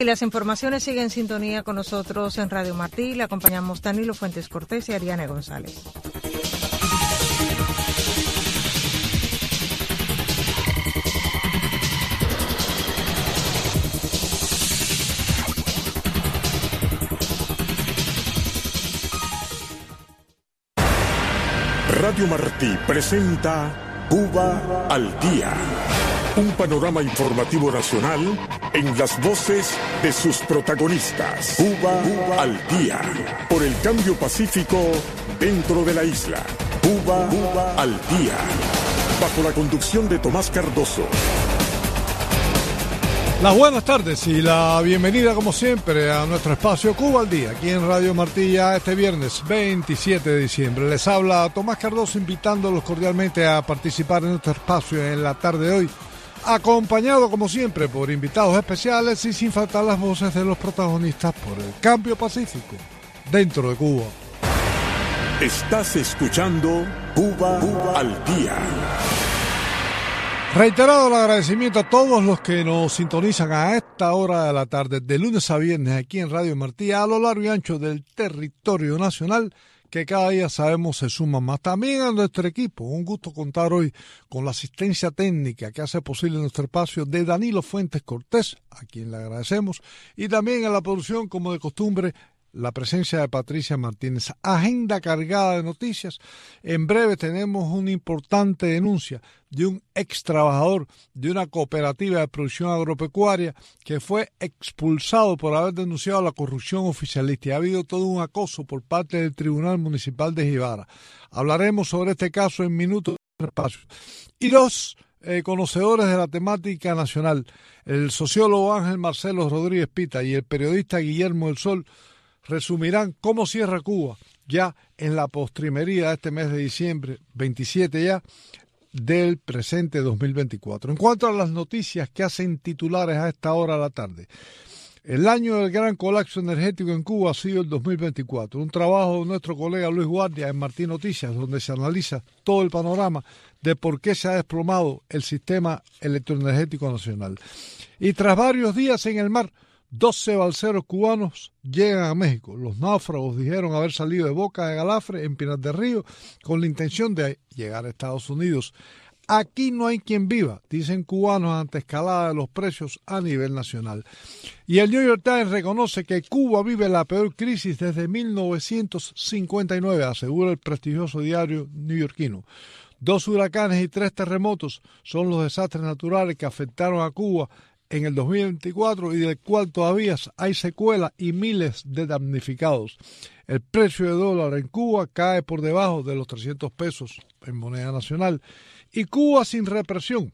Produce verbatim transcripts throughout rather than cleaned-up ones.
Y las informaciones siguen en sintonía con nosotros en Radio Martí. Le acompañamos Danilo Fuentes Cortés y Ariane González. Radio Martí presenta Cuba al Día, un panorama informativo nacional en las voces de sus protagonistas. Cuba, Cuba al Día, por el cambio pacífico dentro de la isla. Cuba, Cuba al Día, bajo la conducción de Tomás Cardoso. Las buenas tardes y la bienvenida como siempre a nuestro espacio Cuba al Día, aquí en Radio Martí ya este viernes veintisiete de diciembre. Les habla Tomás Cardoso invitándolos cordialmente a participar en nuestro espacio en la tarde de hoy, acompañado como siempre por invitados especiales y sin faltar las voces de los protagonistas por el cambio pacífico dentro de Cuba. Estás escuchando Cuba, Cuba al Día. Reiterado el agradecimiento a todos los que nos sintonizan a esta hora de la tarde, de lunes a viernes, aquí en Radio Martí, a lo largo y ancho del territorio nacional, que cada día sabemos se suman más. También a nuestro equipo, un gusto contar hoy con la asistencia técnica que hace posible nuestro espacio de Danilo Fuentes Cortés, a quien le agradecemos, y también a la producción, como de costumbre, la presencia de Patricia Martínez. Agenda cargada de noticias. En breve tenemos una importante denuncia de un ex trabajador de una cooperativa de producción agropecuaria que fue expulsado por haber denunciado la corrupción oficialista. Y ha habido todo un acoso por parte del Tribunal Municipal de Jibara. Hablaremos sobre este caso en minutos de espacio. Y dos eh, conocedores de la temática nacional, el sociólogo Ángel Marcelo Rodríguez Pita y el periodista Guillermo del Sol, resumirán cómo cierra Cuba ya en la postrimería de este mes de diciembre, veintisiete ya, del presente dos mil veinticuatro. En cuanto a las noticias que hacen titulares a esta hora de la tarde, el año del gran colapso energético en Cuba ha sido el dos mil veinticuatro, un trabajo de nuestro colega Luis Guardia en Martí Noticias, donde se analiza todo el panorama de por qué se ha desplomado el sistema electroenergético nacional. Y tras varios días en el mar, doce balseros cubanos llegan a México. Los náufragos dijeron haber salido de Boca de Galafre, en Pinar del Río, con la intención de llegar a Estados Unidos. Aquí no hay quien viva, dicen cubanos ante escalada de los precios a nivel nacional. Y el New York Times reconoce que Cuba vive la peor crisis desde mil novecientos cincuenta y nueve, asegura el prestigioso diario neoyorquino. Dos huracanes y tres terremotos son los desastres naturales que afectaron a Cuba en el dos mil veinticuatro y del cual todavía hay secuelas y miles de damnificados. El precio de dólar en Cuba cae por debajo de los trescientos pesos en moneda nacional. Y Cuba sin represión.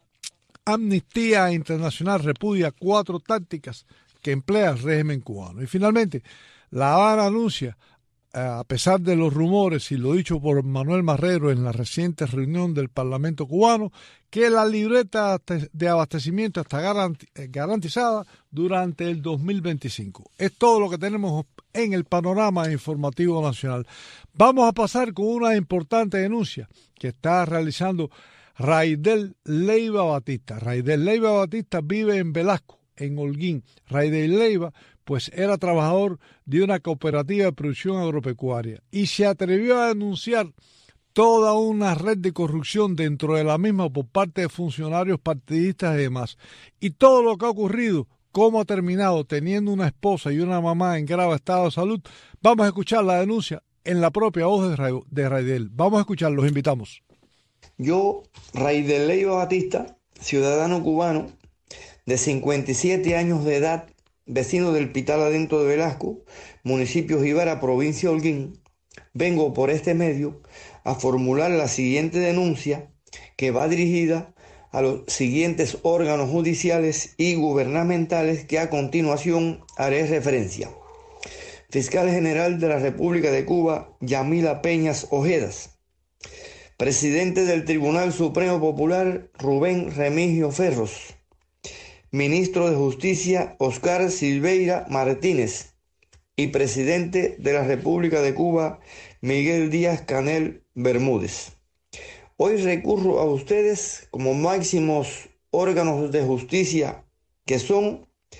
Amnistía Internacional repudia cuatro tácticas que emplea el régimen cubano. Y finalmente, La Habana anuncia, a pesar de los rumores y lo dicho por Manuel Marrero en la reciente reunión del Parlamento cubano, que la libreta de abastecimiento está garantizada durante el dos mil veinticinco. Es todo lo que tenemos en el panorama informativo nacional. Vamos a pasar con una importante denuncia que está realizando Raidel Leiva Batista. Raidel Leiva Batista vive en Velasco, en Holguín. Raidel Leiva pues era trabajador de una cooperativa de producción agropecuaria y se atrevió a denunciar toda una red de corrupción dentro de la misma por parte de funcionarios partidistas y demás. Y todo lo que ha ocurrido, cómo ha terminado teniendo una esposa y una mamá en grave estado de salud, vamos a escuchar la denuncia en la propia voz de Raidel. Vamos a escuchar, los invitamos. Yo, Raidel Leiva Batista, ciudadano cubano de cincuenta y siete años de edad, vecino del Pital Adentro de Velasco, municipio Jibara, provincia de Holguín, vengo por este medio a formular la siguiente denuncia que va dirigida a los siguientes órganos judiciales y gubernamentales que a continuación haré referencia. Fiscal General de la República de Cuba, Yamila Peñas Ojedas. Presidente del Tribunal Supremo Popular, Rubén Remigio Ferros. Ministro de Justicia, Oscar Silveira Martínez, y Presidente de la República de Cuba, Miguel Díaz Canel Bermúdez. Hoy recurro a ustedes como máximos órganos de justicia que son,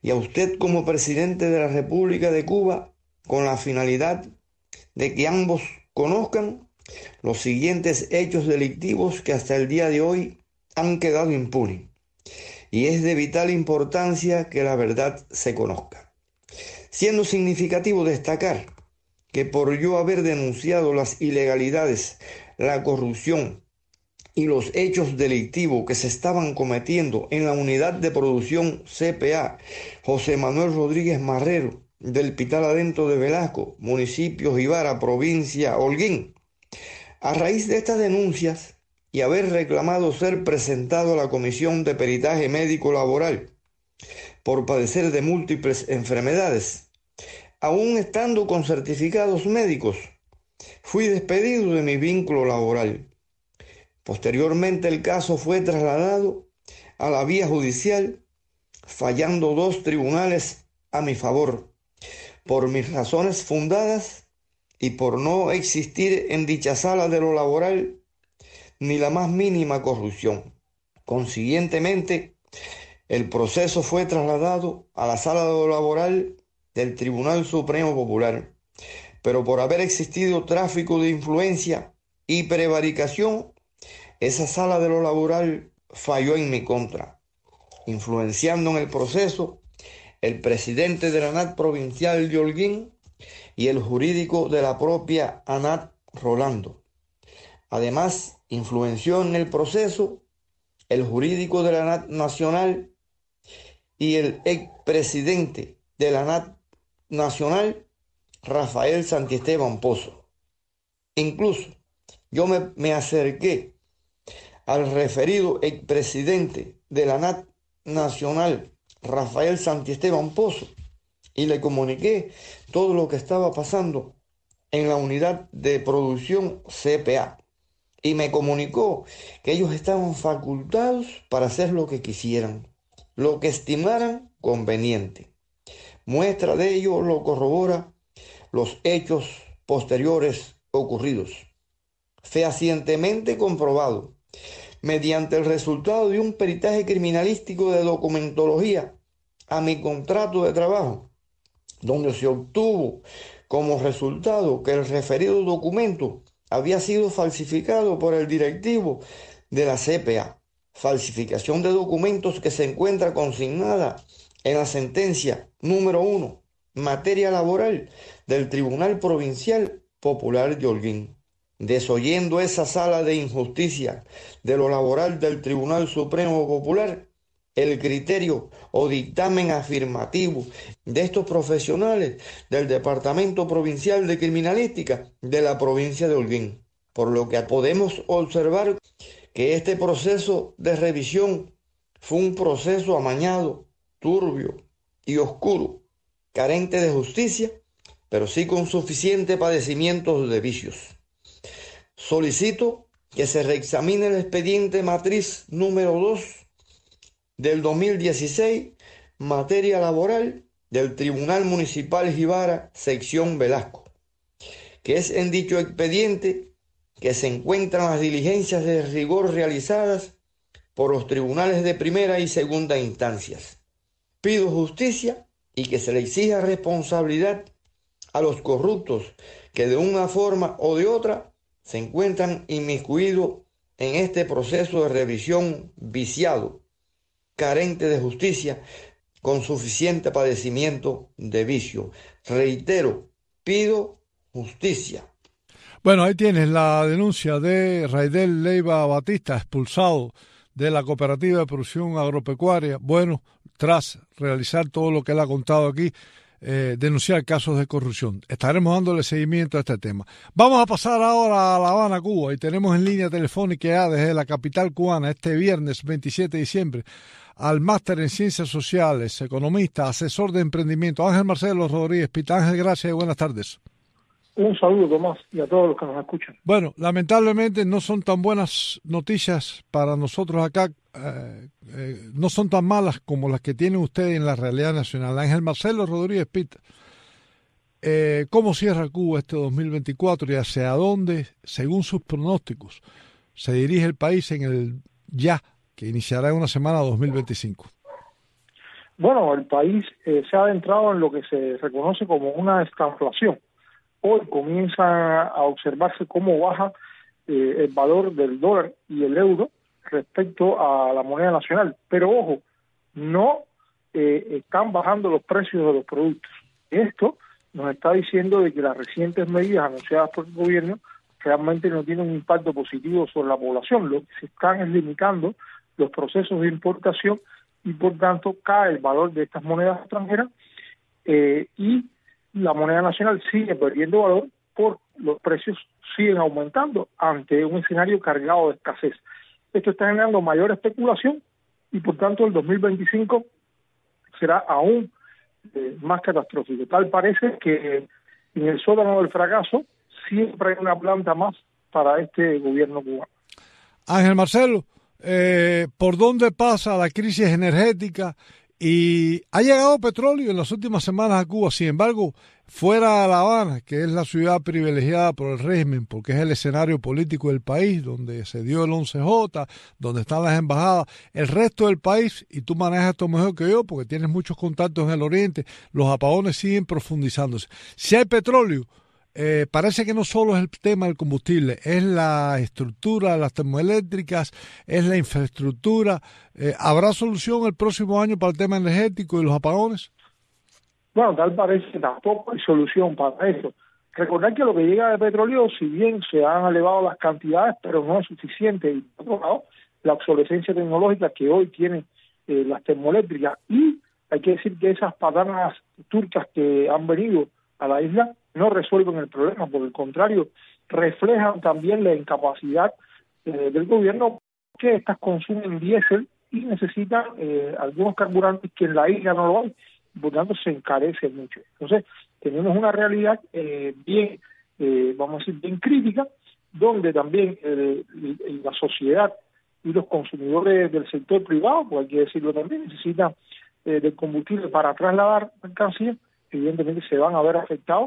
y a usted como presidente de la República de Cuba, con la finalidad de que ambos conozcan los siguientes hechos delictivos que hasta el día de hoy han quedado impunes. Y es de vital importancia que la verdad se conozca. Siendo significativo destacar que por yo haber denunciado las ilegalidades, la corrupción y los hechos delictivos que se estaban cometiendo en la unidad de producción C P A José Manuel Rodríguez Marrero del Pital Adentro de Velasco, municipio Jibara, provincia Holguín, a raíz de estas denuncias y haber reclamado ser presentado a la Comisión de Peritaje Médico Laboral por padecer de múltiples enfermedades, aún estando con certificados médicos, fui despedido de mi vínculo laboral. Posteriormente el caso fue trasladado a la vía judicial, fallando dos tribunales a mi favor, por mis razones fundadas y por no existir en dicha sala de lo laboral ni la más mínima corrupción. Consiguientemente, el proceso fue trasladado a la sala de lo laboral del Tribunal Supremo Popular, pero por haber existido tráfico de influencia y prevaricación, esa sala de lo laboral falló en mi contra, influenciando en el proceso el presidente de la ANAT provincial de Holguín y el jurídico de la propia ANAT, Rolando. Además, influenció en el proceso el jurídico de la ANAT nacional y el expresidente de la ANAT nacional, Rafael Santiesteban Pozo. Incluso yo me, me acerqué al referido expresidente de la ANAT nacional, Rafael Santiesteban Pozo, y le comuniqué todo lo que estaba pasando en la unidad de producción C P A. Y me comunicó que ellos estaban facultados para hacer lo que quisieran, lo que estimaran conveniente. Muestra de ello lo corrobora los hechos posteriores ocurridos, fehacientemente comprobado, mediante el resultado de un peritaje criminalístico de documentología a mi contrato de trabajo, donde se obtuvo como resultado que el referido documento había sido falsificado por el directivo de la C P A, falsificación de documentos que se encuentra consignada en la sentencia número uno, materia laboral del Tribunal Provincial Popular de Holguín. Desoyendo esa sala de injusticia de lo laboral del Tribunal Supremo Popular, el criterio o dictamen afirmativo de estos profesionales del Departamento Provincial de Criminalística de la provincia de Holguín, por lo que podemos observar que este proceso de revisión fue un proceso amañado, turbio y oscuro, carente de justicia, pero sí con suficiente padecimientos de vicios. Solicito que se reexamine el expediente matriz número dos del dos mil dieciséis, materia laboral del Tribunal Municipal Jibara, sección Velasco, que es en dicho expediente que se encuentran las diligencias de rigor realizadas por los tribunales de primera y segunda instancias. Pido justicia y que se le exija responsabilidad a los corruptos que de una forma o de otra se encuentran inmiscuidos en este proceso de revisión viciado, carente de justicia, con suficiente padecimiento de vicio. Reitero, pido justicia. Bueno, ahí tienes la denuncia de Raidel Leiva Batista, expulsado de la Cooperativa de Producción Agropecuaria. Bueno, tras realizar todo lo que él ha contado aquí, eh, denunciar casos de corrupción. Estaremos dándole seguimiento a este tema. Vamos a pasar ahora a La Habana, Cuba, y tenemos en línea telefónica ya desde la capital cubana este viernes veintisiete de diciembre al máster en Ciencias Sociales, economista, asesor de emprendimiento, Ángel Marcelo Rodríguez Pita. Ángel, gracias y buenas tardes. Un saludo, Tomás, y a todos los que nos escuchan. Bueno, lamentablemente no son tan buenas noticias para nosotros acá, eh, eh, no son tan malas como las que tienen ustedes en la realidad nacional. Ángel Marcelo Rodríguez Pita, eh, ¿cómo cierra Cuba este dos mil veinticuatro y hacia dónde, según sus pronósticos, se dirige el país en el ya que iniciará en una semana dos mil veinticinco? Bueno, el país eh, se ha adentrado en lo que se reconoce como una estanflación. Hoy comienza a observarse cómo baja eh, el valor del dólar y el euro respecto a la moneda nacional. Pero ojo, no eh, están bajando los precios de los productos. Esto nos está diciendo de que las recientes medidas anunciadas por el gobierno realmente no tienen un impacto positivo sobre la población. Lo que se están es limitando los procesos de importación y por tanto cae el valor de estas monedas extranjeras eh, y la moneda nacional sigue perdiendo valor por los precios siguen aumentando ante un escenario cargado de escasez. Esto está generando mayor especulación y por tanto el dos mil veinticinco será aún eh, más catastrófico. Tal parece que en el sótano del fracaso siempre hay una planta más para este gobierno cubano. Ángel Marcelo, eh, ¿por dónde pasa la crisis energética? Y ha llegado petróleo en las últimas semanas a Cuba. Sin embargo, fuera de La Habana, que es la ciudad privilegiada por el régimen, porque es el escenario político del país, donde se dio el once J, donde están las embajadas, el resto del país, y tú manejas esto mejor que yo, porque tienes muchos contactos en el oriente, los apagones siguen profundizándose. Si hay petróleo, Eh, parece que no solo es el tema del combustible, es la estructura de las termoeléctricas, es la infraestructura. Eh, ¿Habrá solución el próximo año para el tema energético y los apagones? Bueno, tal parece que tampoco hay solución para eso. Recordar que lo que llega de petróleo, si bien se han elevado las cantidades, pero no es suficiente. Y por otro lado, la obsolescencia tecnológica que hoy tienen eh, las termoeléctricas. Y hay que decir que esas patanas turcas que han venido a la isla no resuelven el problema, por el contrario, reflejan también la incapacidad eh, del gobierno, que estas consumen diésel y necesitan eh, algunos carburantes que en la isla no lo hay, por tanto se encarece mucho. Entonces, tenemos una realidad eh, bien, eh, vamos a decir, bien crítica, donde también eh, la sociedad y los consumidores del sector privado, pues hay que decirlo también, necesitan eh, del combustible para trasladar mercancías, evidentemente se van a ver afectados.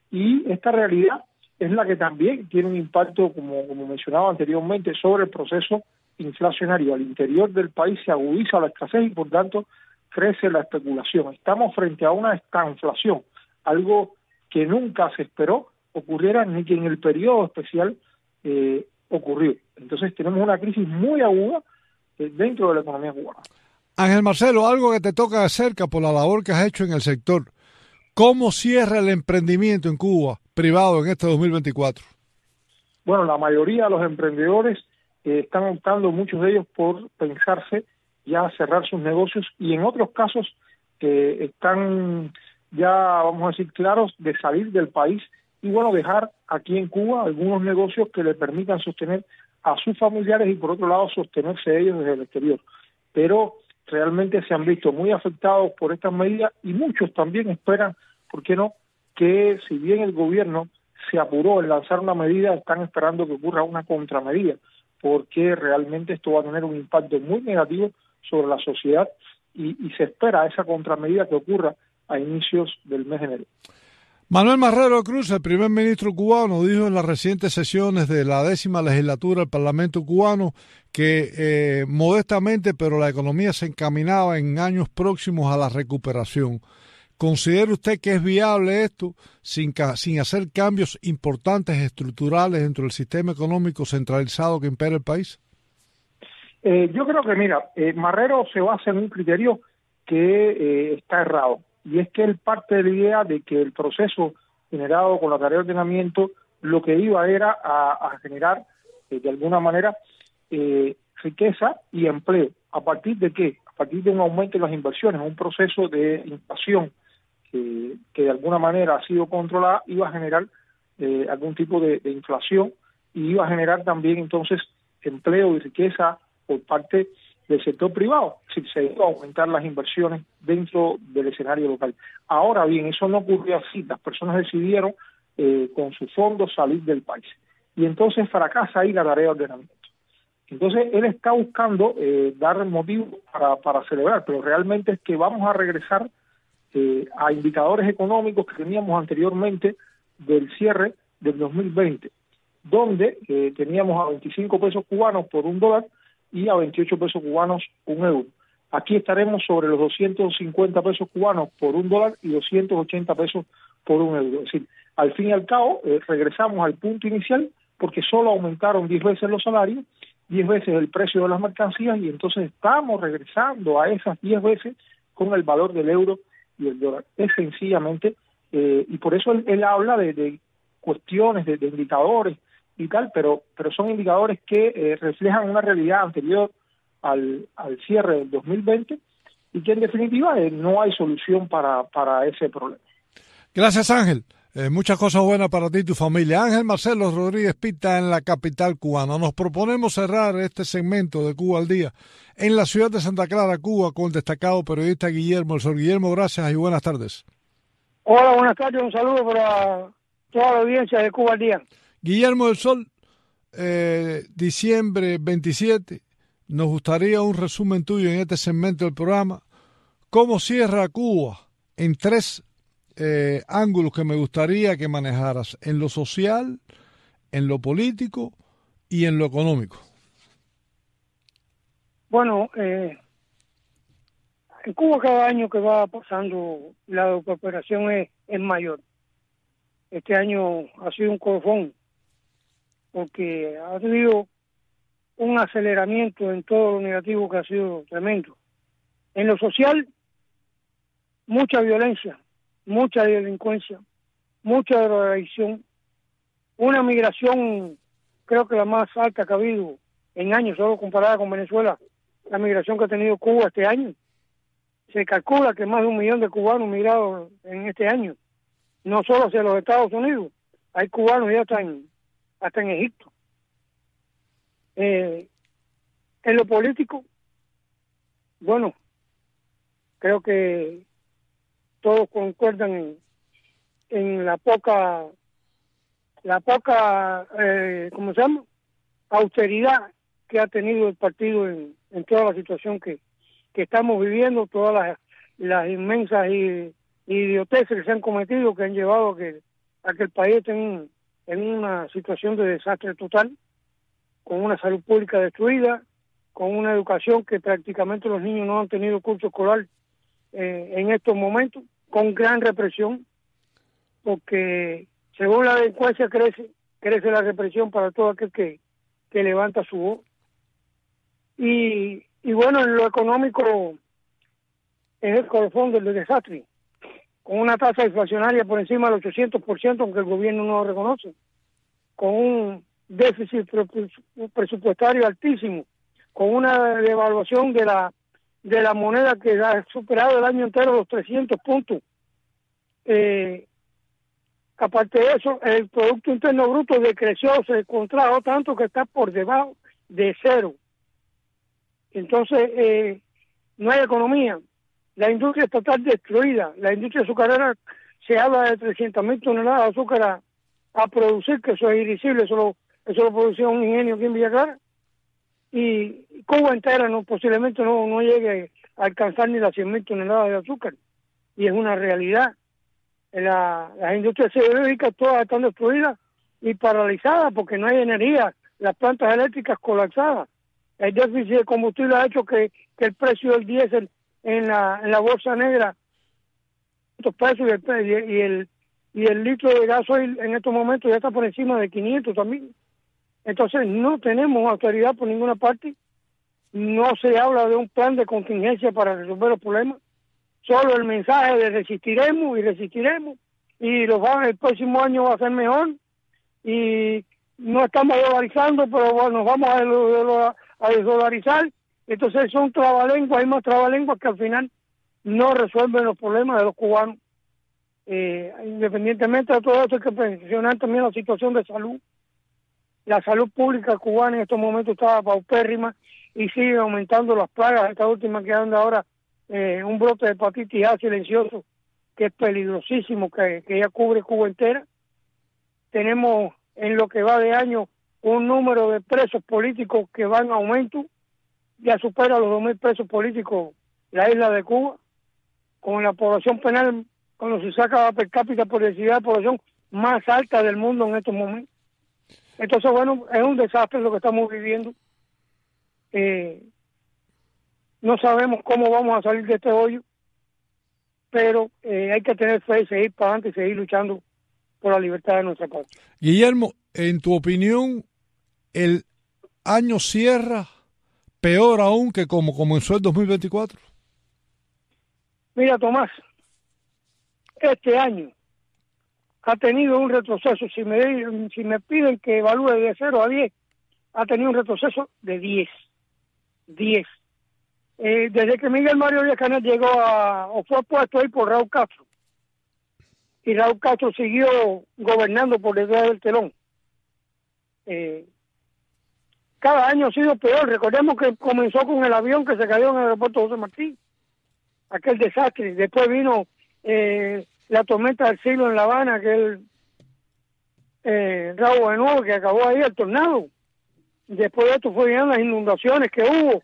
Y esta realidad es la que también tiene un impacto, como, como mencionaba anteriormente, sobre el proceso inflacionario. Al interior del país se agudiza la escasez y por tanto crece la especulación. Estamos frente a una estanflación, algo que nunca se esperó ocurriera ni que en el periodo especial eh, ocurrió. Entonces tenemos una crisis muy aguda eh, dentro de la economía cubana. Ángel Marcelo, algo que te toca de cerca por la labor que has hecho en el sector. ¿Cómo cierra el emprendimiento en Cuba privado en este dos mil veinticuatro? Bueno, la mayoría de los emprendedores eh, están optando, muchos de ellos, por pensarse ya cerrar sus negocios y en otros casos eh, están ya, vamos a decir, claros de salir del país y, bueno, dejar aquí en Cuba algunos negocios que les permitan sostener a sus familiares y, por otro lado, sostenerse ellos desde el exterior. Pero realmente se han visto muy afectados por estas medidas y muchos también esperan, ¿por qué no?, que si bien el gobierno se apuró en lanzar una medida, están esperando que ocurra una contramedida, porque realmente esto va a tener un impacto muy negativo sobre la sociedad y, y se espera esa contramedida que ocurra a inicios del mes de enero. Manuel Marrero Cruz, el primer ministro cubano, dijo en las recientes sesiones de la décima legislatura del Parlamento cubano que eh, modestamente, pero la economía se encaminaba en años próximos a la recuperación. ¿Considera usted que es viable esto sin, sin hacer cambios importantes estructurales dentro del sistema económico centralizado que impera el país? Eh, yo creo que, mira, eh, Marrero se basa en un criterio que eh, está errado. Y es que él parte de la idea de que el proceso generado con la tarea de ordenamiento lo que iba era a, a generar, eh, de alguna manera, eh, riqueza y empleo. ¿A partir de qué? A partir de un aumento en las inversiones, un proceso de inflación que, que de alguna manera ha sido controlada, iba a generar eh, algún tipo de, de inflación y iba a generar también entonces empleo y riqueza por parte del sector privado, si se iba a aumentar las inversiones dentro del escenario local. Ahora bien, eso no ocurrió así, las personas decidieron eh, con sus fondos salir del país y entonces fracasa ahí la tarea de ordenamiento. Entonces él está buscando eh, dar motivo para, para celebrar, pero realmente es que vamos a regresar eh, a indicadores económicos que teníamos anteriormente del cierre del dos mil veinte, donde eh, teníamos a veinticinco pesos cubanos por un dólar y a veintiocho pesos cubanos un euro. aquí estaremos sobre los doscientos cincuenta pesos cubanos por un dólar y doscientos ochenta pesos por un euro. Es decir, al fin y al cabo, eh, regresamos al punto inicial porque solo aumentaron diez veces los salarios, diez veces el precio de las mercancías, y entonces estamos regresando a esas diez veces con el valor del euro y el dólar. Es sencillamente, eh, y por eso él, él habla de, de cuestiones, de, de indicadores y tal, pero pero son indicadores que eh, reflejan una realidad anterior al, al cierre del dos mil veinte y que en definitiva eh, no hay solución para, para ese problema. Gracias, Ángel. Eh, muchas cosas buenas para ti y tu familia. Ángel Marcelo Rodríguez Pita en la capital cubana. Nos proponemos cerrar este segmento de Cuba al Día en la ciudad de Santa Clara, Cuba, con el destacado periodista Guillermo El Sol. Guillermo, gracias y buenas tardes. Hola, buenas tardes. Un saludo para toda la audiencia de Cuba al Día. Guillermo El Sol, eh, diciembre veintisiete, nos gustaría un resumen tuyo en este segmento del programa. ¿Cómo cierra Cuba en tres Eh, ángulos que me gustaría que manejaras, en lo social, en lo político y en lo económico? Bueno, eh, en Cuba cada año que va pasando la cooperación es, es mayor. Este año ha sido un colofón porque ha habido un aceleramiento en todo lo negativo que ha sido tremendo. En lo social, mucha violencia, mucha delincuencia, mucha drogadicción, una migración creo que la más alta que ha habido en años, solo comparada con Venezuela, la migración que ha tenido Cuba este año. Se calcula que más de un millón de cubanos migrados en este año, no solo hacia los Estados Unidos, hay cubanos ya hasta en, hasta en Egipto. Eh, en lo político, bueno, creo que todos concuerdan en, en la poca, la poca, eh, ¿cómo se llama?, austeridad que ha tenido el partido en, en toda la situación que, que estamos viviendo, todas las, las inmensas idioteces que se han cometido, que han llevado a que, a que el país esté en, en una situación de desastre total, con una salud pública destruida, con una educación que prácticamente los niños no han tenido curso escolar Eh, en estos momentos, con gran represión, porque según la delincuencia crece, crece la represión para todo aquel que, que levanta su voz. Y, y bueno, en lo económico es el colofón del desastre, con una tasa inflacionaria por encima del ochocientos por ciento, aunque el gobierno no lo reconoce, con un déficit presupuestario altísimo, con una devaluación de la de la moneda que ha superado el año entero los trescientos puntos. Eh, aparte de eso, el Producto Interno Bruto decreció, se contrajo tanto que está por debajo de cero. Entonces, eh, no hay economía. La industria estatal destruida. La industria azucarera, se habla de trescientas mil toneladas de azúcar a, a producir, que eso es irrisible, eso lo, eso lo producía un ingenio aquí en Villa Clara. Y Cuba entera no posiblemente no, no llegue a alcanzar ni las cien mil toneladas de azúcar, y es una realidad. La, las industrias siderúrgicas todas están destruidas y paralizadas porque no hay energía, las plantas eléctricas colapsadas, el déficit de combustible ha hecho que, que el precio del diésel en la, en la bolsa negra, estos pesos y el, y el y el litro de gasoil en estos momentos ya está por encima de quinientos también. Entonces no tenemos autoridad por ninguna parte, no se habla de un plan de contingencia para resolver los problemas, solo el mensaje de resistiremos y resistiremos y los va, el próximo año va a ser mejor y no estamos dolarizando, pero bueno, nos vamos a, a desdolarizar. Entonces son trabalenguas, hay más trabalenguas que al final no resuelven los problemas de los cubanos. Eh, independientemente de todo esto, hay que mencionar también la situación de salud. La salud pública cubana en estos momentos estaba paupérrima y sigue aumentando las plagas. Esta última que anda ahora, eh, un brote de hepatitis A silencioso, que es peligrosísimo, que, que ya cubre Cuba entera. Tenemos en lo que va de año un número de presos políticos que va en aumento, ya supera los dos mil presos políticos la isla de Cuba, con la población penal, cuando se saca la per cápita por densidad de población más alta del mundo en estos momentos. Entonces, bueno, es un desastre lo que estamos viviendo. Eh, No sabemos cómo vamos a salir de este hoyo, pero eh, hay que tener fe y seguir para adelante y seguir luchando por la libertad de nuestra patria. Guillermo, en tu opinión, ¿el año cierra peor aún que como comenzó el dos mil veinticuatro? Mira, Tomás, este año ha tenido un retroceso. Si me, si me piden que evalúe de cero a diez, ha tenido un retroceso de diez. diez. Eh, desde que Miguel Mario Díaz-Canel llegó a, o fue puesto ahí por Raúl Castro, y Raúl Castro siguió gobernando por detrás del telón. Eh, cada año ha sido peor. Recordemos que comenzó con el avión que se cayó en el aeropuerto José Martí, aquel desastre. Después vino eh, la tormenta del siglo en La Habana, aquel eh, rabo de nuevo que acabó ahí, el tornado. Después de esto fueron las inundaciones que hubo,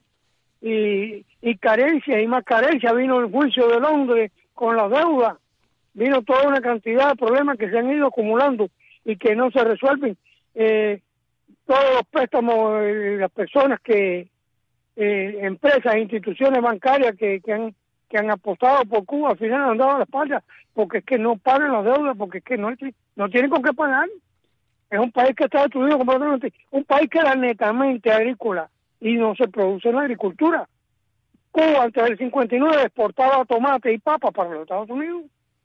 y, y carencias y más carencias. Vino el juicio de Londres con las deudas, vino toda una cantidad de problemas que se han ido acumulando y que no se resuelven. Eh, todos los préstamos, eh, las personas que, eh, empresas, instituciones bancarias que, que han que han apostado por Cuba, al final han dado la espalda, porque es que no pagan las deudas, porque es que no, no tienen con qué pagar. Es un país que está destruido completamente, un país que era netamente agrícola y no se produce en la agricultura. Cuba antes del cincuenta y nueve exportaba tomate y papa para los Estados Unidos,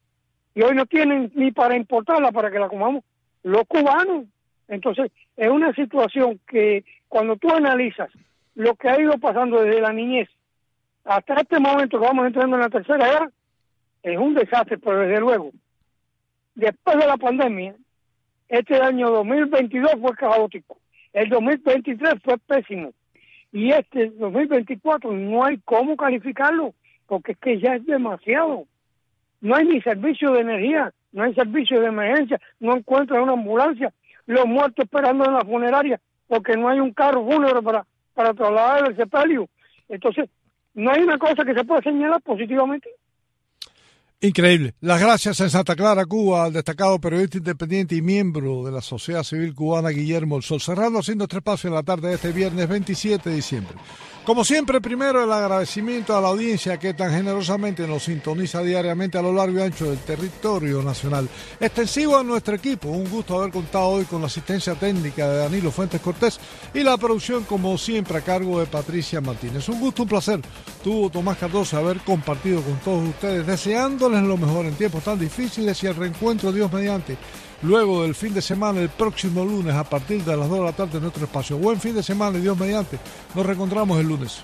y hoy no tienen ni para importarla para que la comamos los cubanos. Entonces es una situación que cuando tú analizas lo que ha ido pasando desde la niñez hasta este momento que vamos entrando en la tercera edad, es un desastre. Pero desde luego, después de la pandemia, este año dos mil veintidós fue caótico, el dos mil veintitrés fue pésimo, y este dos mil veinticuatro no hay cómo calificarlo, porque es que ya es demasiado. No hay ni servicio de energía, no hay servicio de emergencia, no encuentran una ambulancia, los muertos esperando en la funeraria, porque no hay un carro fúnebre para, para trasladar el sepelio. Entonces, no hay una cosa que se pueda señalar positivamente. Increíble. Las gracias en Santa Clara, Cuba, al destacado periodista independiente y miembro de la sociedad civil cubana, Guillermo El Sol. Cerrando haciendo este espacio en la tarde de este viernes veintisiete de diciembre. Como siempre, primero el agradecimiento a la audiencia que tan generosamente nos sintoniza diariamente a lo largo y ancho del territorio nacional. Extensivo a nuestro equipo, un gusto haber contado hoy con la asistencia técnica de Danilo Fuentes Cortés y la producción, como siempre, a cargo de Patricia Martínez. Un gusto, un placer. Tuvo Tomás Cardoso haber compartido con todos ustedes, deseándoles lo mejor en tiempos tan difíciles y el reencuentro, Dios mediante, luego del fin de semana, el próximo lunes a partir de las dos de la tarde en nuestro espacio. Buen fin de semana y Dios mediante, nos reencontramos el lunes.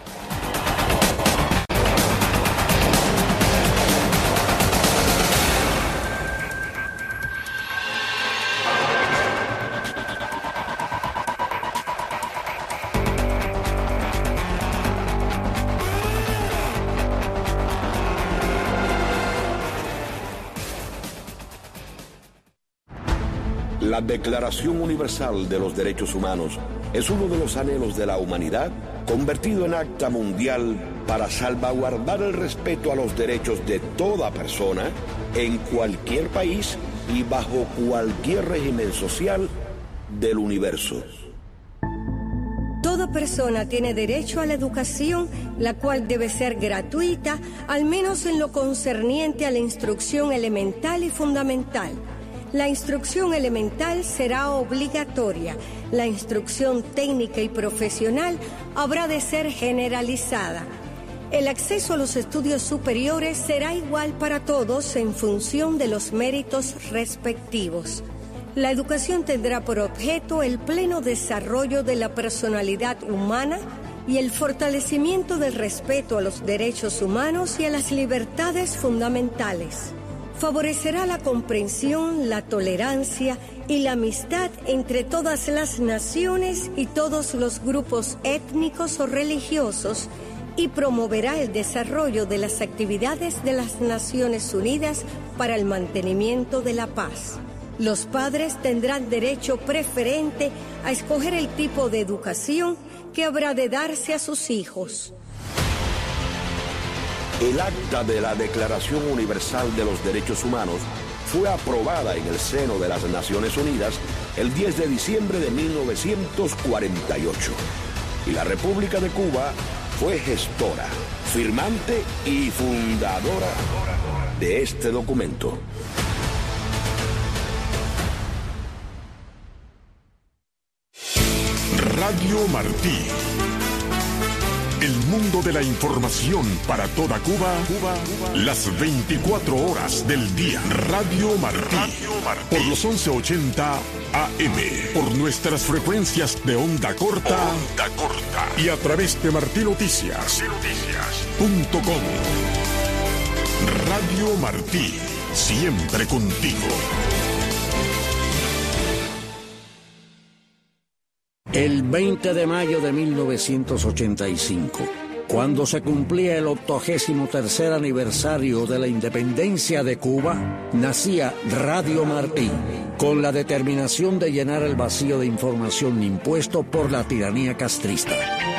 La Declaración Universal de los Derechos Humanos es uno de los anhelos de la humanidad convertido en acta mundial para salvaguardar el respeto a los derechos de toda persona en cualquier país y bajo cualquier régimen social del universo. Toda persona tiene derecho a la educación, la cual debe ser gratuita, al menos en lo concerniente a la instrucción elemental y fundamental. La instrucción elemental será obligatoria. La instrucción técnica y profesional habrá de ser generalizada. El acceso a los estudios superiores será igual para todos en función de los méritos respectivos. La educación tendrá por objeto el pleno desarrollo de la personalidad humana y el fortalecimiento del respeto a los derechos humanos y a las libertades fundamentales. Favorecerá la comprensión, la tolerancia y la amistad entre todas las naciones y todos los grupos étnicos o religiosos y promoverá el desarrollo de las actividades de las Naciones Unidas para el mantenimiento de la paz. Los padres tendrán derecho preferente a escoger el tipo de educación que habrá de darse a sus hijos. El acta de la Declaración Universal de los Derechos Humanos fue aprobada en el seno de las Naciones Unidas el diez de diciembre de mil novecientos cuarenta y ocho y la República de Cuba fue gestora, firmante y fundadora de este documento. Radio Martí. El mundo de la información para toda Cuba, Cuba, las veinticuatro horas del día. Radio Martí. Radio Martí. Por los once ochenta A M. Por nuestras frecuencias de onda corta. Onda corta. Y a través de martí noticias punto com. Radio Martí. Siempre contigo. El veinte de mayo de mil novecientos ochenta y cinco, cuando se cumplía el octogésimo tercer aniversario de la independencia de Cuba, nacía Radio Martí, con la determinación de llenar el vacío de información impuesto por la tiranía castrista.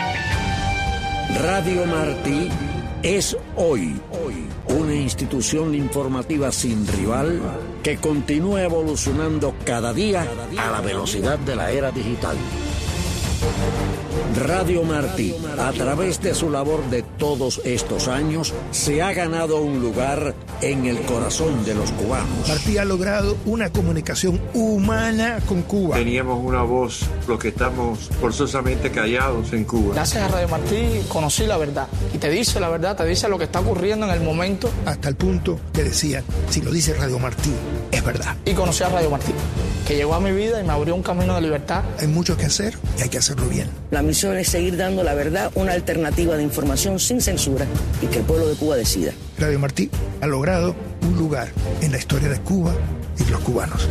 Radio Martí es hoy, hoy una institución informativa sin rival que continúa evolucionando cada día a la velocidad de la era digital. Radio Martí, a través de su labor de todos estos años, se ha ganado un lugar en el corazón de los cubanos. Martí ha logrado una comunicación humana con Cuba. Teníamos una voz, los que estamos forzosamente callados en Cuba. Gracias a Radio Martí conocí la verdad. Y te dice la verdad, te dice lo que está ocurriendo en el momento. Hasta el punto que decían, si lo dice Radio Martí, es verdad. Y conocí a Radio Martí, que llegó a mi vida y me abrió un camino de libertad. Hay mucho que hacer y hay que hacerlo bien. La misión es seguir dando la verdad, una alternativa de información sin censura y que el pueblo de Cuba decida. Radio Martí ha logrado un lugar en la historia de Cuba y de los cubanos.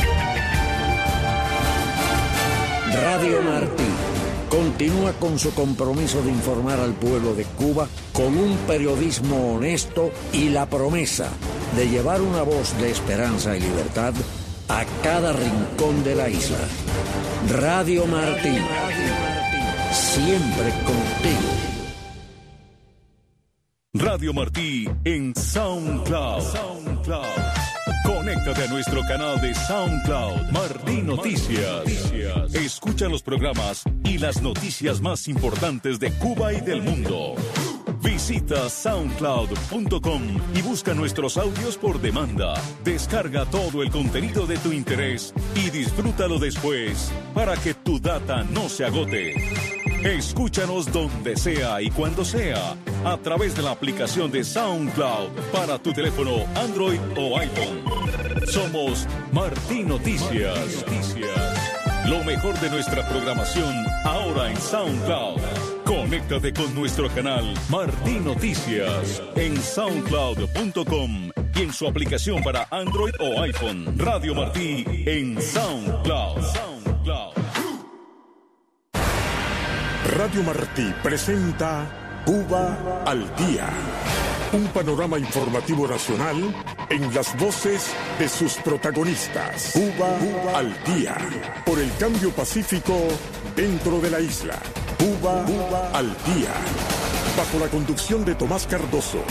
Radio Martí continúa con su compromiso de informar al pueblo de Cuba con un periodismo honesto y la promesa de llevar una voz de esperanza y libertad a cada rincón de la isla. Radio Martí, siempre contigo. Radio Martí en SoundCloud. SoundCloud. Conéctate a nuestro canal de SoundCloud, Martí Noticias. Escucha los programas y las noticias más importantes de Cuba y del mundo. Visita soundcloud punto com y busca nuestros audios por demanda. Descarga todo el contenido de tu interés y disfrútalo después para que tu data no se agote. Escúchanos donde sea y cuando sea a través de la aplicación de SoundCloud para tu teléfono Android o iPhone. Somos Martí Noticias. Lo mejor de nuestra programación ahora en SoundCloud. Conéctate con nuestro canal Martí Noticias en soundcloud punto com y en su aplicación para Android o iPhone. Radio Martí en SoundCloud. SoundCloud. Radio Martí presenta Cuba al Día. Un panorama informativo nacional en las voces de sus protagonistas. Cuba, Cuba al Día. Por el cambio pacífico dentro de la isla. Cuba, Cuba al Día. Bajo la conducción de Tomás Cardoso.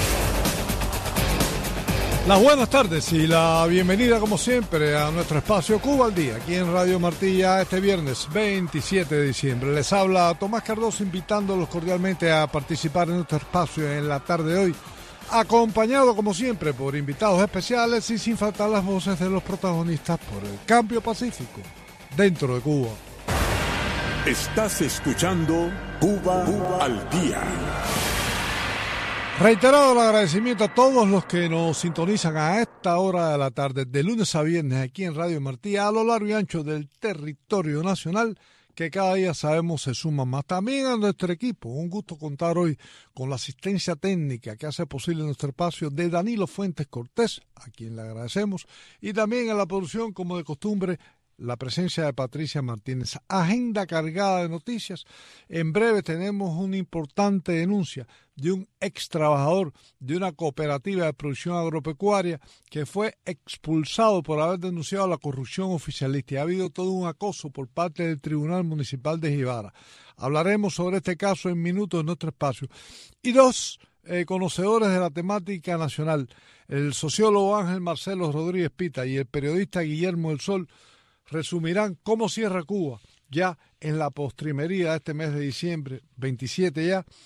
Las buenas tardes y la bienvenida como siempre a nuestro espacio Cuba al Día, aquí en Radio Martí ya este viernes veintisiete de diciembre. Les habla Tomás Cardoso invitándolos cordialmente a participar en nuestro espacio en la tarde de hoy, acompañado como siempre por invitados especiales y sin faltar las voces de los protagonistas por el cambio pacífico dentro de Cuba. Estás escuchando Cuba, Cuba al Día. Reiterado el agradecimiento a todos los que nos sintonizan a esta hora de la tarde, de lunes a viernes aquí en Radio Martí, a lo largo y ancho del territorio nacional, que cada día sabemos se suman más. También a nuestro equipo, un gusto contar hoy con la asistencia técnica que hace posible nuestro espacio de Danilo Fuentes Cortés, a quien le agradecemos, y también a la producción, como de costumbre, la presencia de Patricia Martínez. Agenda cargada de noticias. En breve tenemos una importante denuncia de un ex trabajador de una cooperativa de producción agropecuaria que fue expulsado por haber denunciado la corrupción oficialista. Y ha habido todo un acoso por parte del Tribunal Municipal de Jibara. Hablaremos sobre este caso en minutos en nuestro espacio. Y dos eh, conocedores de la temática nacional, el sociólogo Ángel Marcelo Rodríguez Pita y el periodista Guillermo del Sol, resumirán cómo cierra Cuba ya en la postrimería de este mes de diciembre, veintisiete ya,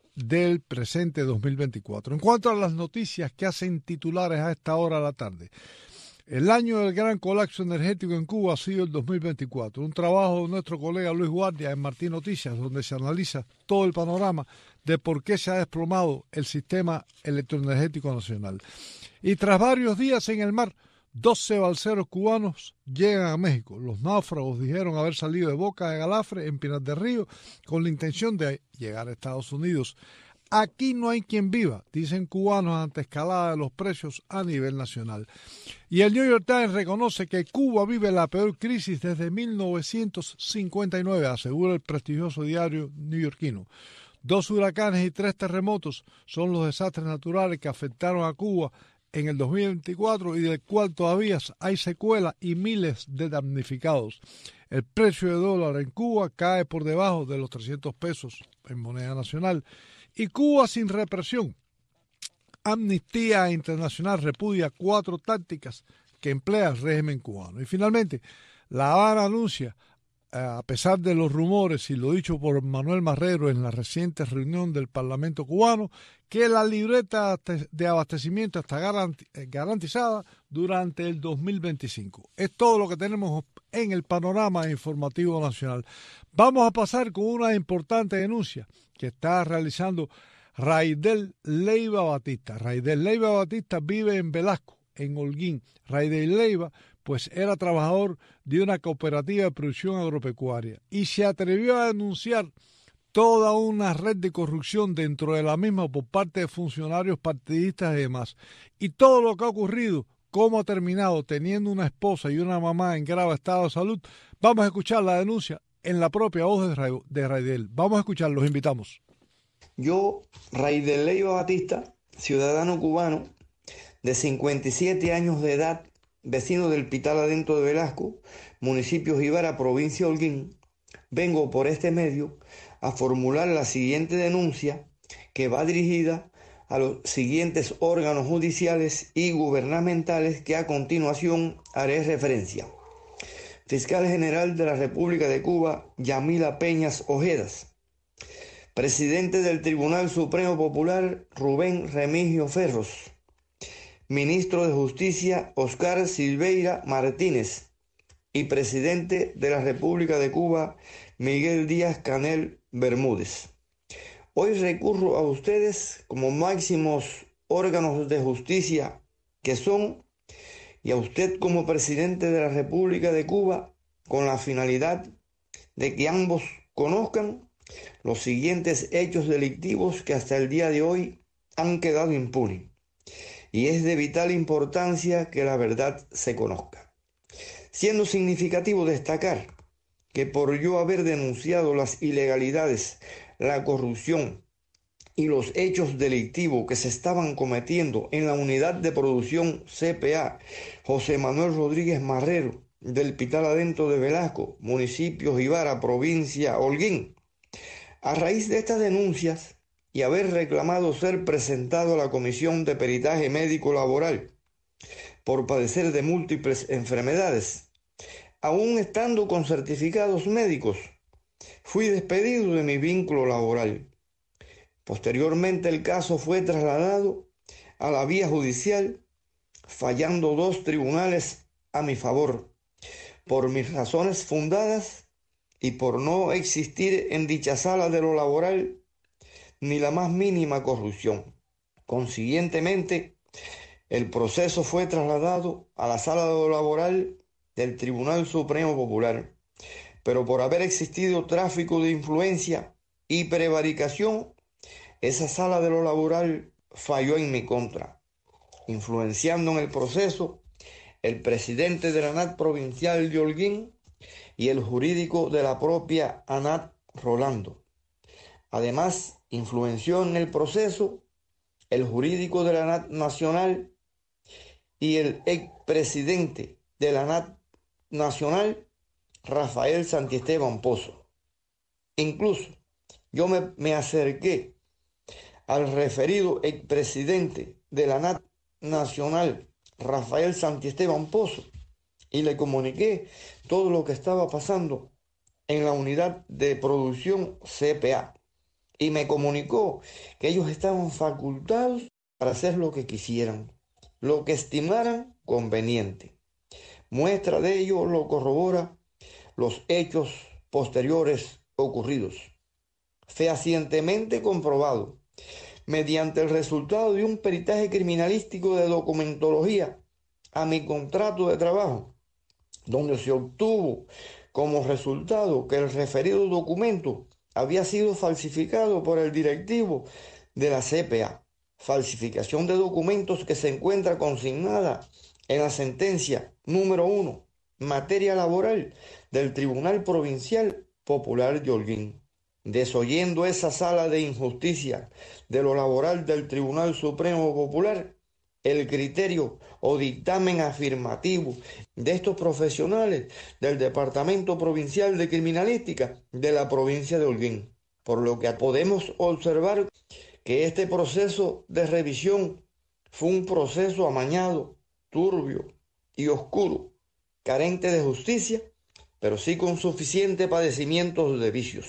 del presente dos mil veinticuatro. En cuanto a las noticias que hacen titulares a esta hora de la tarde, el año del gran colapso energético en Cuba ha sido el dos mil veinticuatro. Un trabajo de nuestro colega Luis Guardia en Martín Noticias, donde se analiza todo el panorama de por qué se ha desplomado el sistema electroenergético nacional. Y tras varios días en el mar, doce balseros cubanos llegan a México. Los náufragos dijeron haber salido de Boca de Galafre en Pinar del Río con la intención de llegar a Estados Unidos. Aquí no hay quien viva, dicen cubanos ante escalada de los precios a nivel nacional. Y el New York Times reconoce que Cuba vive la peor crisis desde mil novecientos cincuenta y nueve, asegura el prestigioso diario neoyorquino. Dos huracanes y tres terremotos son los desastres naturales que afectaron a Cuba en el dos mil veinticuatro y del cual todavía hay secuelas y miles de damnificados. El precio de dólar en Cuba cae por debajo de los trescientos pesos en moneda nacional. Y Cuba sin represión. Amnistía Internacional repudia cuatro tácticas que emplea el régimen cubano. Y finalmente, La Habana anuncia, a pesar de los rumores y lo dicho por Manuel Marrero en la reciente reunión del Parlamento cubano, que la libreta de abastecimiento está garantizada durante el dos mil veinticinco. Es todo lo que tenemos en el panorama informativo nacional. Vamos a pasar con una importante denuncia que está realizando Raidel Leiva Batista. Raidel Leiva Batista vive en Velasco, en Holguín. Raidel Leiva pues era trabajador de una cooperativa de producción agropecuaria y se atrevió a denunciar toda una red de corrupción dentro de la misma por parte de funcionarios partidistas y demás. Y todo lo que ha ocurrido, cómo ha terminado teniendo una esposa y una mamá en grave estado de salud, vamos a escuchar la denuncia en la propia voz de Raidel. Vamos a escuchar, los invitamos. Yo, Raidel Leiva Batista, ciudadano cubano de cincuenta y siete años de edad, vecino del Pital Adentro de Velasco, municipio Jibara, provincia de Holguín, vengo por este medio a formular la siguiente denuncia que va dirigida a los siguientes órganos judiciales y gubernamentales que a continuación haré referencia. Fiscal General de la República de Cuba, Yamila Peñas Ojedas. Presidente del Tribunal Supremo Popular, Rubén Remigio Ferros. Ministro de Justicia, Oscar Silveira Martínez. Y Presidente de la República de Cuba, Miguel Díaz Canel Bermúdez. Hoy recurro a ustedes como máximos órganos de justicia que son, y a usted como presidente de la República de Cuba, con la finalidad de que ambos conozcan los siguientes hechos delictivos que hasta el día de hoy han quedado impunes. Y es de vital importancia que la verdad se conozca. Siendo significativo destacar que por yo haber denunciado las ilegalidades, la corrupción y los hechos delictivos que se estaban cometiendo en la unidad de producción C P A José Manuel Rodríguez Marrero del Pital Adentro de Velasco, municipio Jibara, provincia Holguín. A raíz de estas denuncias y haber reclamado ser presentado a la Comisión de Peritaje Médico Laboral por padecer de múltiples enfermedades, aún estando con certificados médicos, fui despedido de mi vínculo laboral. Posteriormente el caso fue trasladado a la vía judicial, fallando dos tribunales a mi favor, por mis razones fundadas y por no existir en dicha sala de lo laboral ni la más mínima corrupción. Consiguientemente, el proceso fue trasladado a la sala de lo laboral del Tribunal Supremo Popular, pero por haber existido tráfico de influencia y prevaricación, esa sala de lo laboral falló en mi contra, influenciando en el proceso el presidente de la ANAT provincial de Holguín y el jurídico de la propia ANAT, Rolando. Además, influenció en el proceso el jurídico de la ANAT nacional y el expresidente de la ANAT nacional, Rafael Santiesteban Pozo. Incluso yo me, me acerqué al referido expresidente de la ANAT nacional, Rafael Santiesteban Pozo, y le comuniqué todo lo que estaba pasando en la unidad de producción C P A. y me comunicó que ellos estaban facultados para hacer lo que quisieran, lo que estimaran conveniente. Muestra de ello lo corrobora los hechos posteriores ocurridos, fehacientemente comprobado, mediante el resultado de un peritaje criminalístico de documentología a mi contrato de trabajo, donde se obtuvo como resultado que el referido documento había sido falsificado por el directivo de la C P A, falsificación de documentos que se encuentra consignada en la sentencia número uno, materia laboral del Tribunal Provincial Popular de Holguín. Desoyendo esa sala de injusticia de lo laboral del Tribunal Supremo Popular, el criterio o dictamen afirmativo de estos profesionales del Departamento Provincial de Criminalística de la provincia de Holguín, por lo que podemos observar que este proceso de revisión fue un proceso amañado, turbio y oscuro, carente de justicia, pero sí con suficiente padecimiento de vicios.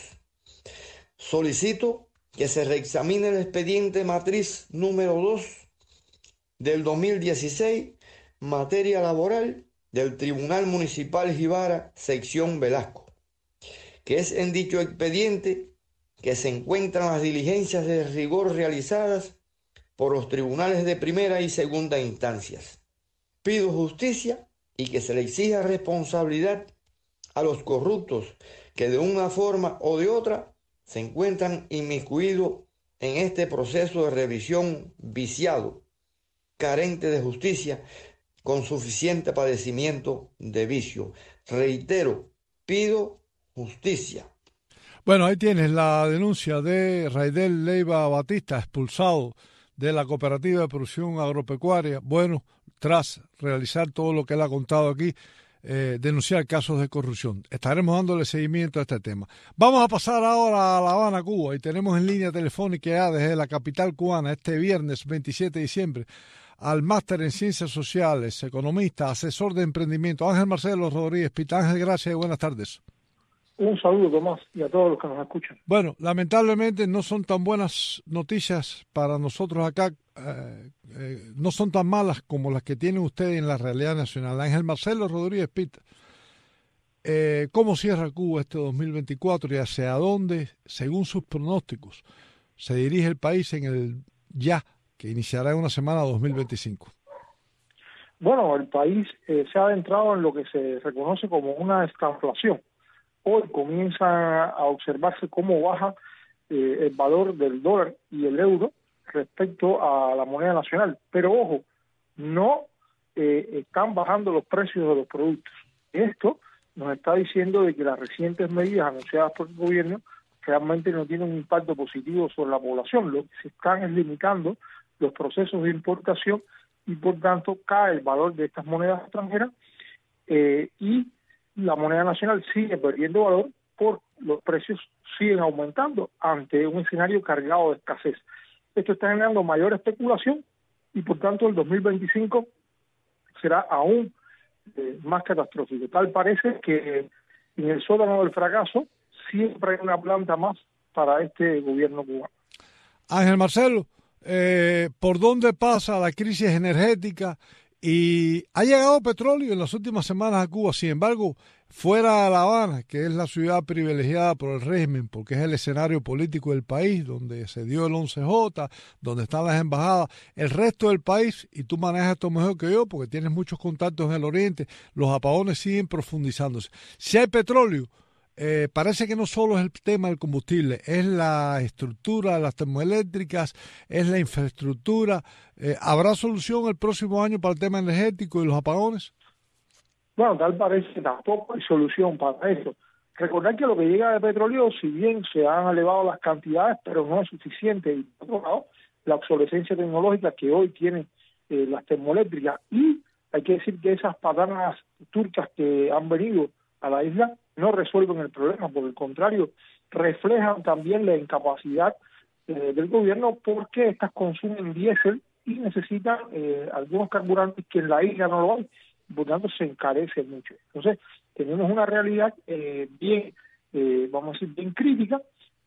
Solicito que se reexamine el expediente matriz número dos del dos mil dieciséis, materia laboral del Tribunal Municipal Jibara, sección Velasco, que es en dicho expediente que se encuentran las diligencias de rigor realizadas por los tribunales de primera y segunda instancias. Pido justicia y que se le exija responsabilidad a los corruptos que de una forma o de otra se encuentran inmiscuidos en este proceso de revisión viciado, carente de justicia, con suficiente padecimiento de vicio. Reitero, pido justicia. Bueno, ahí tienes la denuncia de Raidel Leiva Batista, expulsado de la Cooperativa de Producción Agropecuaria. Bueno, tras realizar todo lo que él ha contado aquí, Eh, denunciar casos de corrupción. Estaremos dándole seguimiento a este tema. Vamos a pasar ahora a La Habana, Cuba, y tenemos en línea telefónica ya desde la capital cubana este viernes veintisiete de diciembre al máster en Ciencias Sociales, economista, asesor de emprendimiento, Ángel Marcelo Rodríguez Pita. Ángel, gracias y buenas tardes. Un saludo, Tomás, y a todos los que nos escuchan. Bueno, lamentablemente no son tan buenas noticias para nosotros acá, eh, eh, no son tan malas como las que tienen ustedes en la realidad nacional. Ángel Marcelo Rodríguez Pita, eh, ¿cómo cierra Cuba este dos mil veinticuatro y hacia dónde, según sus pronósticos, se dirige el país en el ya que iniciará en una semana dos mil veinticinco? Bueno, el país eh, se ha adentrado en lo que se reconoce como una estanflación. Hoy comienza a observarse cómo baja eh, el valor del dólar y el euro respecto a la moneda nacional. Pero ojo, no eh, están bajando los precios de los productos. Esto nos está diciendo de que las recientes medidas anunciadas por el gobierno realmente no tienen un impacto positivo sobre la población. Lo que se están es limitando los procesos de importación y por tanto cae el valor de estas monedas extranjeras eh, y la moneda nacional sigue perdiendo valor porque los precios siguen aumentando ante un escenario cargado de escasez. Esto está generando mayor especulación y por tanto el dos mil veinticinco será aún eh, más catastrófico. Tal parece que en el sótano del fracaso siempre hay una planta más para este gobierno cubano. Ángel Marcelo, eh, ¿por dónde pasa la crisis energética? Y ha llegado petróleo en las últimas semanas a Cuba. Sin embargo, fuera de La Habana, que es la ciudad privilegiada por el régimen, porque es el escenario político del país, donde se dio el once jota, donde están las embajadas, el resto del país, y tú manejas esto mejor que yo, porque tienes muchos contactos en el oriente, los apagones siguen profundizándose. Si hay petróleo, Eh, parece que no solo es el tema del combustible, es la estructura de las termoeléctricas, es la infraestructura. Eh, ¿Habrá solución el próximo año para el tema energético y los apagones? Bueno, tal parece que tampoco hay solución para eso. Recordar que lo que llega de petróleo, si bien se han elevado las cantidades, pero no es suficiente. Y por otro lado, la obsolescencia tecnológica que hoy tienen eh, las termoeléctricas. Y hay que decir que esas patanas turcas que han venido a la isla no resuelven el problema, por el contrario, reflejan también la incapacidad eh, del gobierno porque estas consumen diésel y necesitan eh, algunos carburantes que en la isla no lo hay, por tanto se encarece mucho. Entonces, tenemos una realidad eh, bien, eh, vamos a decir, bien crítica,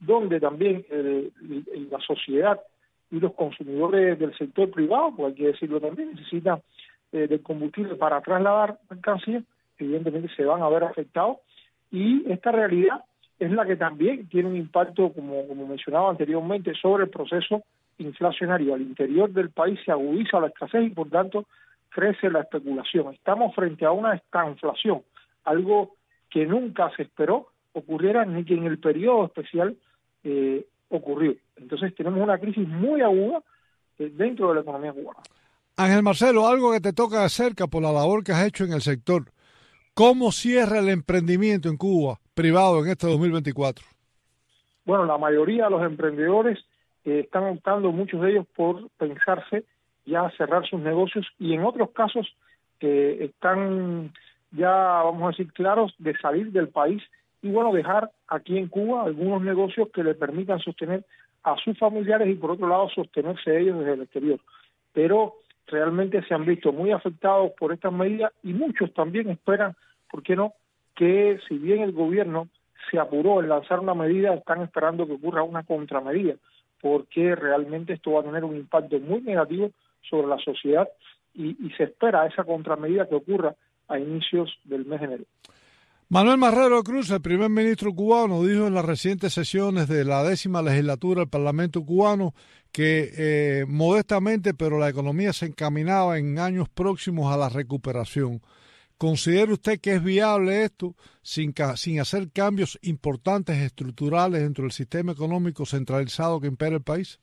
donde también eh, la sociedad y los consumidores del sector privado, pues hay que decirlo también, necesitan eh, del combustible para trasladar mercancías, evidentemente se van a ver afectados, y esta realidad es la que también tiene un impacto, como, como mencionaba anteriormente, sobre el proceso inflacionario. Al interior del país se agudiza la escasez y por tanto crece la especulación. Estamos frente a una estanflación, algo que nunca se esperó ocurriera ni que en el periodo especial eh, ocurrió. Entonces tenemos una crisis muy aguda eh, dentro de la economía cubana. Ángel Marcelo, algo que te toca de cerca por la labor que has hecho en el sector. ¿Cómo cierra el emprendimiento en Cuba privado en este dos mil veinticuatro? Bueno, la mayoría de los emprendedores eh, están optando, muchos de ellos, por pensarse ya cerrar sus negocios, y en otros casos eh, están ya, vamos a decir, claros de salir del país y, bueno, dejar aquí en Cuba algunos negocios que le permitan sostener a sus familiares y, por otro lado, sostenerse ellos desde el exterior. Pero realmente se han visto muy afectados por estas medidas y muchos también esperan, ¿por qué no?, que si bien el gobierno se apuró en lanzar una medida, están esperando que ocurra una contramedida, porque realmente esto va a tener un impacto muy negativo sobre la sociedad y, y se espera esa contramedida que ocurra a inicios del mes de enero. Manuel Marrero Cruz, el primer ministro cubano, dijo en las recientes sesiones de la décima legislatura del Parlamento cubano que eh, modestamente, pero la economía se encaminaba en años próximos a la recuperación. ¿Considera usted que es viable esto sin, sin hacer cambios importantes estructurales dentro del sistema económico centralizado que impera el país?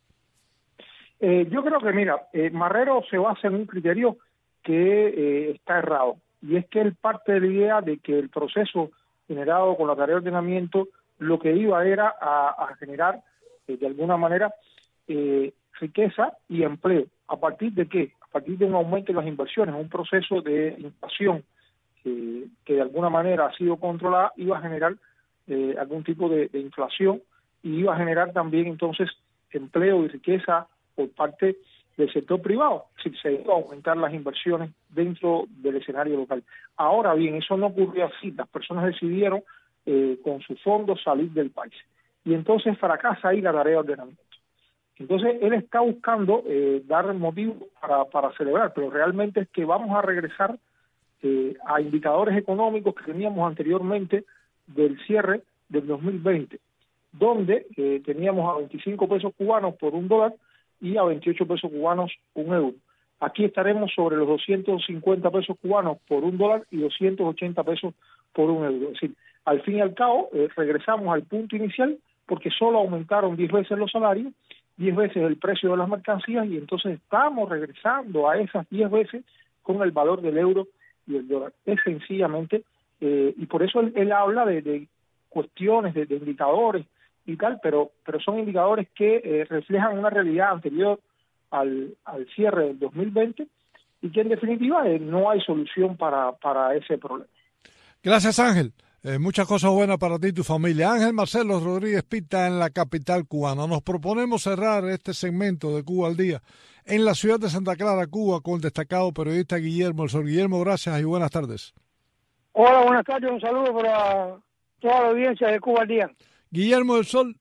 Eh, yo creo que, mira, eh, Marrero se basa en un criterio que eh, está errado, y es que él parte de la idea de que el proceso generado con la tarea de ordenamiento lo que iba era a, a generar, eh, de alguna manera, eh, riqueza y empleo. ¿A partir de qué? A partir de un aumento de las inversiones, un proceso de inflación eh, que de alguna manera ha sido controlada, iba a generar eh, algún tipo de, de inflación y iba a generar también entonces empleo y riqueza por parte del sector privado, si se iba a aumentar las inversiones dentro del escenario local. Ahora bien, eso no ocurrió así, las personas decidieron eh, con sus fondos salir del país, y entonces fracasa ahí la tarea de ordenamiento. Entonces él está buscando eh, dar motivos para, para celebrar, pero realmente es que vamos a regresar eh, a indicadores económicos que teníamos anteriormente del cierre del dos mil veinte, donde eh, teníamos a veinticinco pesos cubanos por un dólar y a veintiocho pesos cubanos un euro. Aquí estaremos sobre los doscientos cincuenta pesos cubanos por un dólar y doscientos ochenta pesos por un euro. Es decir, al fin y al cabo, eh, regresamos al punto inicial porque solo aumentaron diez veces los salarios, diez veces el precio de las mercancías, y entonces estamos regresando a esas diez veces con el valor del euro y el dólar. Es sencillamente, eh, y por eso él, él habla de, de cuestiones, de, de indicadores y tal, pero pero son indicadores que eh, reflejan una realidad anterior al, al cierre del dos mil veinte y que en definitiva eh, no hay solución para, para ese problema. Gracias, Ángel. Eh, muchas cosas buenas para ti y tu familia. Ángel Marcelo Rodríguez Pita en la capital cubana. Nos proponemos cerrar este segmento de Cuba al Día en la ciudad de Santa Clara, Cuba, con el destacado periodista Guillermo El Sol. Guillermo, gracias y buenas tardes. Hola, buenas tardes. Un saludo para toda la audiencia de Cuba al Día. Guillermo del Sol,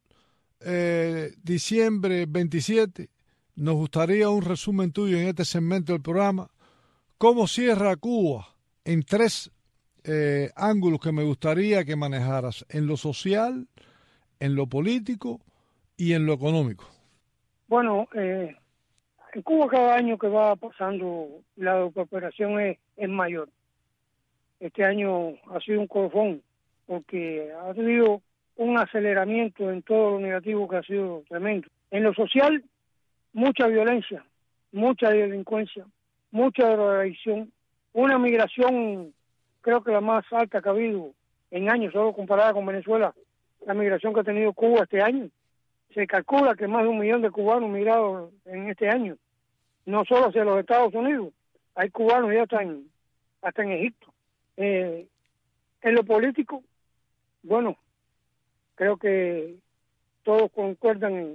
eh, diciembre veintisiete, nos gustaría un resumen tuyo en este segmento del programa. ¿Cómo cierra Cuba en tres eh, ángulos que me gustaría que manejaras? En lo social, en lo político y en lo económico. Bueno, eh, en Cuba cada año que va pasando la cooperación es, es mayor. Este año ha sido un colofón porque ha habido un aceleramiento en todo lo negativo que ha sido tremendo. En lo social, mucha violencia, mucha delincuencia, mucha drogadicción, una migración, creo que la más alta que ha habido en años, solo comparada con Venezuela, la migración que ha tenido Cuba este año. Se calcula que más de un millón de cubanos migrados en este año, no solo hacia los Estados Unidos, hay cubanos ya hasta en, hasta en Egipto. Eh, en lo político, bueno, creo que todos concuerdan en,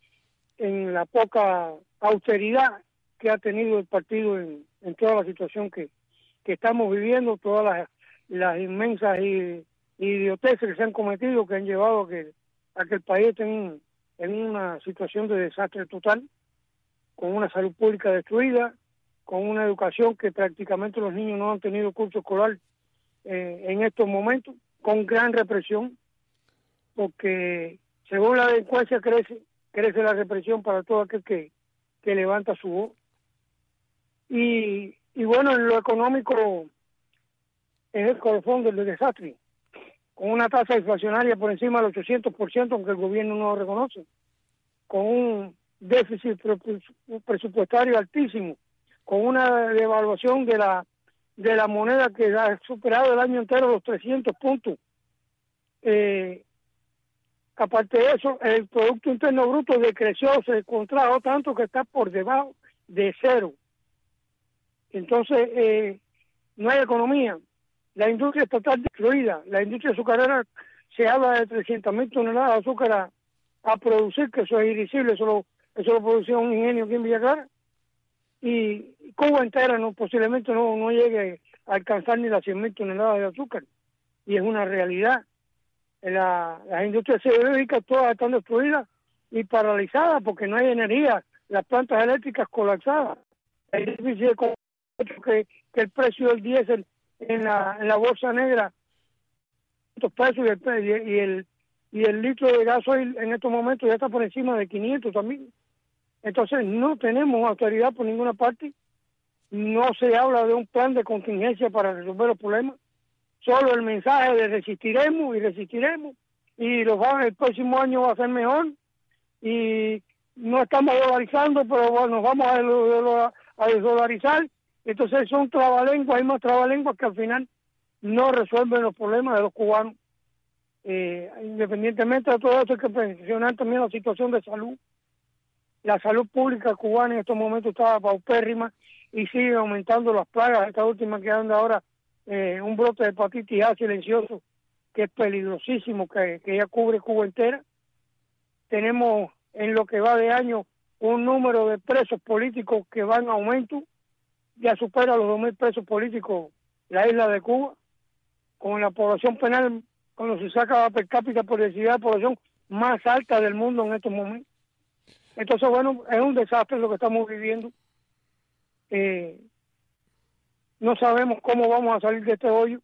en la poca austeridad que ha tenido el partido en, en toda la situación que, que estamos viviendo, todas las, las inmensas idioteces que se han cometido, que han llevado a que a que el país esté en, en una situación de desastre total, con una salud pública destruida, con una educación que prácticamente los niños no han tenido curso escolar eh, en estos momentos, con gran represión, porque según la delincuencia crece, crece la represión para todo aquel que, que levanta su voz. Y, y bueno, en lo económico es el colofón del desastre, con una tasa inflacionaria por encima del ochocientos por ciento, aunque el gobierno no lo reconoce, con un déficit presupuestario altísimo, con una devaluación de la de la moneda que ha superado el año entero los trescientos puntos. Eh, aparte de eso, el Producto Interno Bruto decreció, se contrajo tanto que está por debajo de cero. Entonces, eh, no hay economía. La industria estatal destruida. La industria azucarera, se habla de trescientas mil toneladas de azúcar a, a producir, que eso es irrisible, eso lo, eso lo producía un ingenio aquí en Villa Clara. Y Cuba entera no posiblemente no, no llegue a alcanzar ni las cien mil toneladas de azúcar. Y es una realidad. La, las industrias siderúrgicas todas están destruidas y paralizadas porque no hay energía. Las plantas eléctricas colapsadas. Es difícil que, que el precio del diésel en la, en la bolsa negra, pesos y el, y el y el litro de gasoil en estos momentos ya está por encima de quinientos también. Entonces no tenemos autoridad por ninguna parte, no se habla de un plan de contingencia para resolver los problemas, solo el mensaje de resistiremos y resistiremos y los el próximo año va a ser mejor y no estamos dolarizando, pero bueno, nos vamos a, a desdolarizar. Entonces son trabalenguas, hay más trabalenguas que al final no resuelven los problemas de los cubanos. Eh, independientemente de todo esto, hay que mencionar también la situación de salud. La salud pública cubana en estos momentos está paupérrima y sigue aumentando las plagas. Esta última que anda ahora, eh, un brote de hepatitis A silencioso, que es peligrosísimo, que, que ya cubre Cuba entera. Tenemos en lo que va de año un número de presos políticos que va en aumento, ya supera los dos mil presos políticos la isla de Cuba, con la población penal, cuando se saca la per cápita por densidad de población más alta del mundo en estos momentos. Entonces, bueno, es un desastre lo que estamos viviendo. Eh, no sabemos cómo vamos a salir de este hoyo,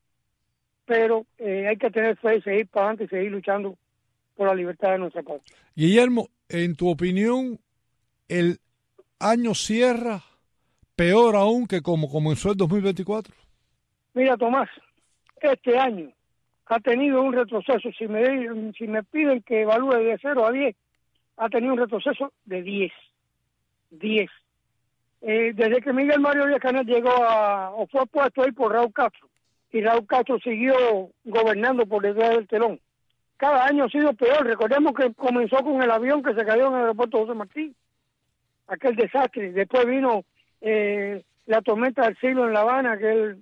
pero eh, hay que tener fe y seguir para adelante y seguir luchando por la libertad de nuestra patria. Guillermo, en tu opinión, ¿el año cierra peor aún que como comenzó el dos mil veinticuatro? Mira, Tomás, este año ha tenido un retroceso. Si me, si me piden que evalúe de cero a diez, ha tenido un retroceso de diez. diez. Eh, desde que Miguel Mario Díaz-Canel llegó a, o fue puesto ahí por Raúl Castro, y Raúl Castro siguió gobernando por detrás del telón. Cada año ha sido peor. Recordemos que comenzó con el avión que se cayó en el aeropuerto José Martí, aquel desastre. Después vino eh, la tormenta del siglo en La Habana, que el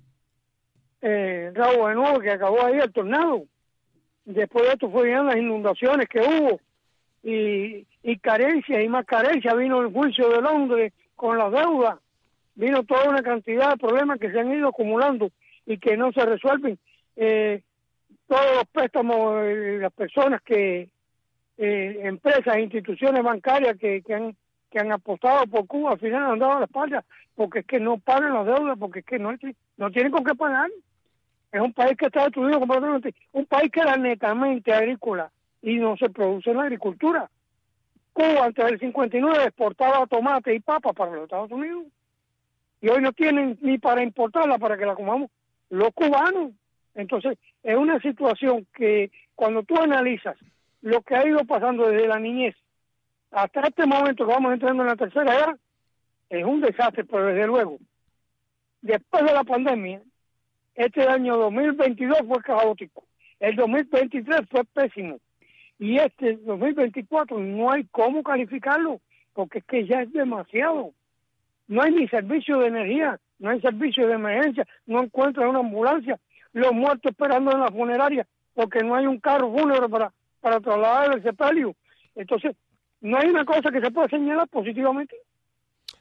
eh, Raúl de nuevo, que acabó ahí el tornado. Después de esto fueron las inundaciones que hubo, y, y carencias y más carencias. Vino el juicio de Londres con la deuda, vino toda una cantidad de problemas que se han ido acumulando y que no se resuelven. Eh, todos los préstamos, eh, las personas que, eh, empresas, instituciones bancarias que, que han que han apostado por Cuba, al final han dado la espalda, porque es que no pagan las deudas, porque es que no, no tienen con qué pagar. Es un país que está destruido completamente, un país que era netamente agrícola y no se produce en la agricultura. Cuba antes del cincuenta y nueve exportaba tomate y papa para los Estados Unidos y hoy no tienen ni para importarla para que la comamos los cubanos. Entonces es una situación que cuando tú analizas lo que ha ido pasando desde la niñez hasta este momento que vamos entrando en la tercera edad, es un desastre. Pero desde luego, después de la pandemia, este año dos mil veintidós fue caótico, el dos mil veintitrés fue pésimo, y este dos mil veinticuatro no hay cómo calificarlo, porque es que ya es demasiado. No hay ni servicio de energía, no hay servicio de emergencia, no encuentran una ambulancia, los muertos esperando en la funeraria, porque no hay un carro fúnebre para, para trasladar el sepelio. Entonces, no hay una cosa que se pueda señalar positivamente.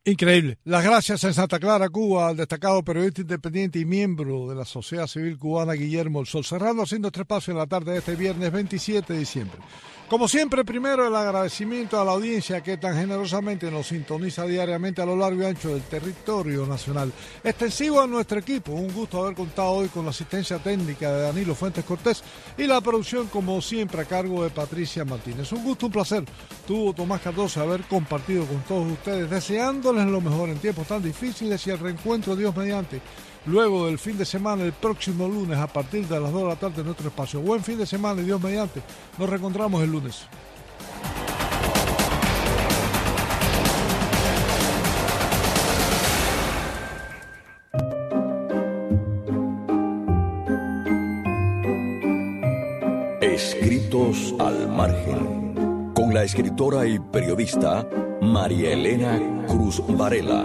Increíble. Las gracias en Santa Clara, Cuba, al destacado periodista independiente y miembro de la Sociedad Civil Cubana, Guillermo El Sol. Cerrando haciendo tres pasos en la tarde de este viernes veintisiete de diciembre. Como siempre, primero el agradecimiento a la audiencia que tan generosamente nos sintoniza diariamente a lo largo y ancho del territorio nacional. Extensivo a nuestro equipo, un gusto haber contado hoy con la asistencia técnica de Danilo Fuentes Cortés y la producción, como siempre, a cargo de Patricia Martínez. Un gusto, un placer. Tuvo Tomás Cardoso haber compartido con todos ustedes, deseándoles lo mejor en tiempos tan difíciles y el reencuentro, Dios mediante, luego del fin de semana, el próximo lunes a partir de las dos de la tarde en nuestro espacio. Buen fin de semana y Dios mediante, nos reencontramos el lunes. Escritos al margen, con la escritora y periodista María Elena Cruz Varela.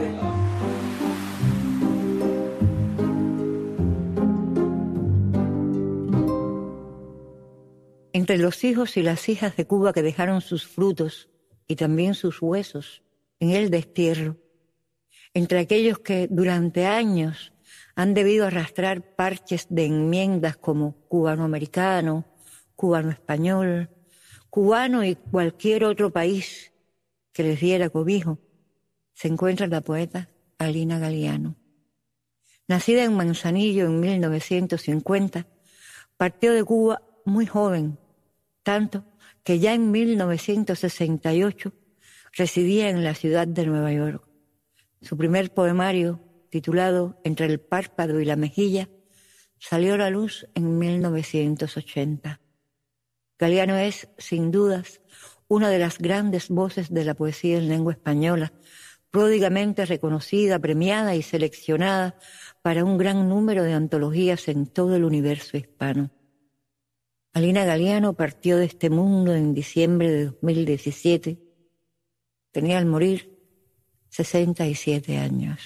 Entre los hijos y las hijas de Cuba que dejaron sus frutos y también sus huesos en el destierro, entre aquellos que durante años han debido arrastrar parches de enmiendas como cubano-americano, cubano-español, cubano y cualquier otro país que les diera cobijo, se encuentra la poeta Alina Galiano. Nacida en Manzanillo en mil novecientos cincuenta, partió de Cuba muy joven, tanto que ya en mil novecientos sesenta y ocho residía en la ciudad de Nueva York. Su primer poemario, titulado Entre el párpado y la mejilla, salió a la luz en mil novecientos ochenta. Galiano es, sin dudas, una de las grandes voces de la poesía en lengua española, pródigamente reconocida, premiada y seleccionada para un gran número de antologías en todo el universo hispano. Alina Galiano partió de este mundo en diciembre de dos mil diecisiete. Tenía al morir sesenta y siete años.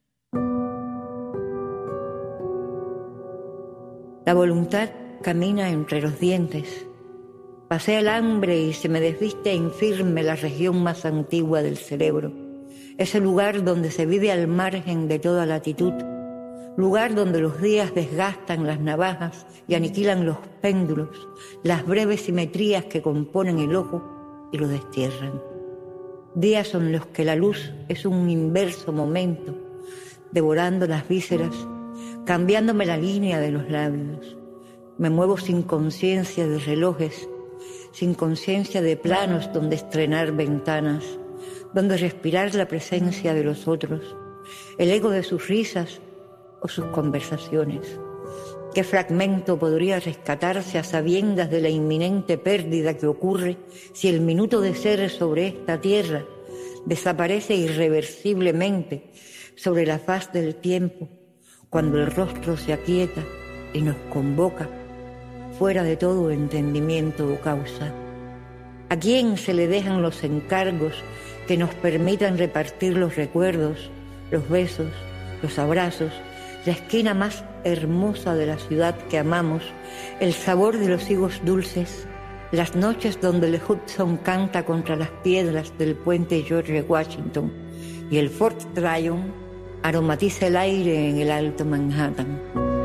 La voluntad camina entre los dientes. Pasé el hambre y se me desviste infirme la región más antigua del cerebro. Ese lugar donde se vive al margen de toda latitud. Lugar donde los días desgastan las navajas y aniquilan los péndulos, las breves simetrías que componen el ojo y lo destierran. Días en los que la luz es un inverso momento, devorando las vísceras, cambiándome la línea de los labios. Me muevo sin conciencia de relojes, sin conciencia de planos donde estrenar ventanas, donde respirar la presencia de los otros, el eco de sus risas o sus conversaciones. ¿Qué fragmento podría rescatarse a sabiendas de la inminente pérdida que ocurre si el minuto de ser sobre esta tierra desaparece irreversiblemente sobre la faz del tiempo, cuando el rostro se aquieta y nos convoca fuera de todo entendimiento o causa? ¿A quién se le dejan los encargos que nos permitan repartir los recuerdos, los besos, los abrazos, la esquina más hermosa de la ciudad que amamos, el sabor de los higos dulces, las noches donde el Hudson canta contra las piedras del puente George Washington y el Fort Tryon aromatiza el aire en el Alto Manhattan?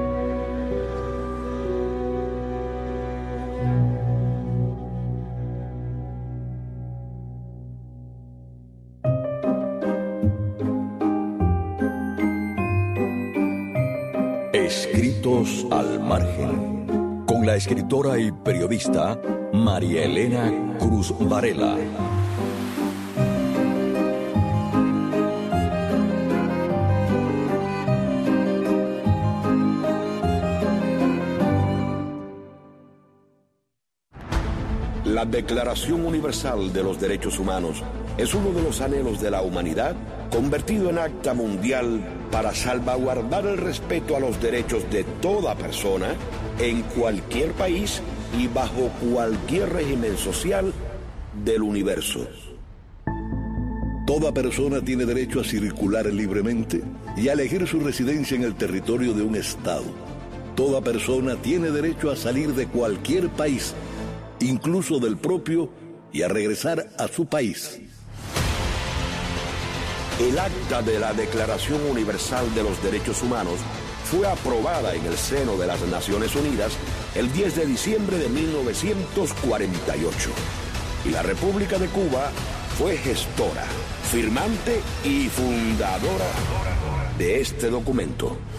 Escritos al margen, con la escritora y periodista María Elena Cruz Varela. La Declaración Universal de los Derechos Humanos es uno de los anhelos de la humanidad convertido en acta mundial para salvaguardar el respeto a los derechos de toda persona en cualquier país y bajo cualquier régimen social del universo. Toda persona tiene derecho a circular libremente y a elegir su residencia en el territorio de un estado. Toda persona tiene derecho a salir de cualquier país, incluso del propio, y a regresar a su país. El acta de la Declaración Universal de los Derechos Humanos fue aprobada en el seno de las Naciones Unidas el diez de diciembre de mil novecientos cuarenta y ocho. Y la República de Cuba fue gestora, firmante y fundadora de este documento.